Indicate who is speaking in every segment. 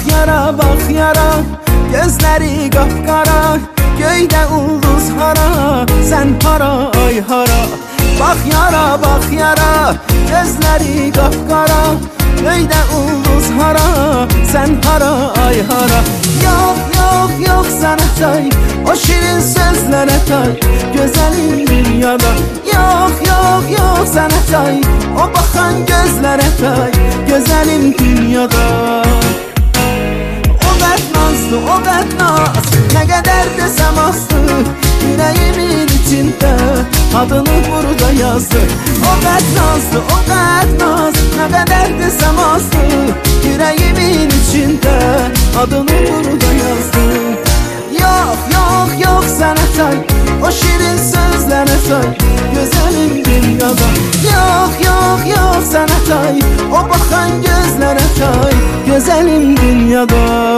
Speaker 1: bak yara, gözleri kapkara, göyde ulduz hara, sen hara ay hara. Bak yara, gözleri kapkara, göyde ulduz hara, sen hara ay hara. Yok sana tay, o şirin sözlere tay, güzelim dünyada. Yok sana tay, o bakan gözlere tay, güzelim dünyada. O bednaz, ne kadar desem azdı, yüreğimin içinde adını burada yazdı. O bednaz, ne kadar desem azdı, yüreğimin içinde adını burada yazdı. Yok sana tay, o şirin sözlere tay, güzelim dünyada. Yok sana tay, o bakan gözlere tay, güzelim dünyada.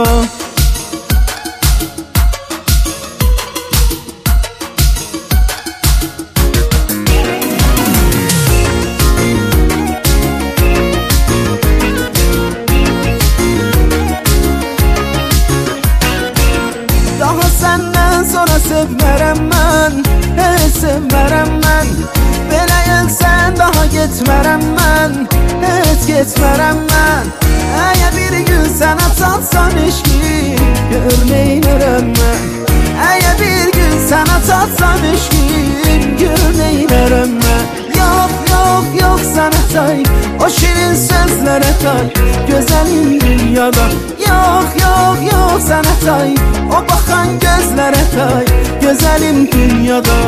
Speaker 1: Senden sonra sevmərəm mən, heç sevmərəm mən. Belə gəlsən daha getmərəm mən, heç getmərəm mən. Əgər bir gün sənə çatsam eşki, gör neynərəm mən. Əgər bir gün sənə çatsam eşki, gör neynərəm mən. Yok sana tay, o şirin sözlere tay, güzelim dünyada. Yok sana tay, o bakan gözlere tay, güzelim dünyada.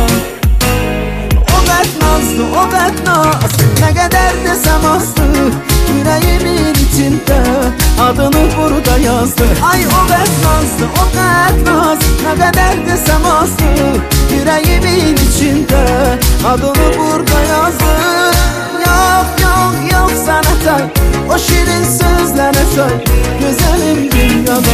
Speaker 1: O bednaz, ne kadar desem azdı, yüreğimin içinde adını burada yazdı. Ay o bednaz, ne kadar desem azdı, yüreğimin içinde adını burada yazdı. Yok sana tay, o şirin sözlere tay, güzelim dünyada.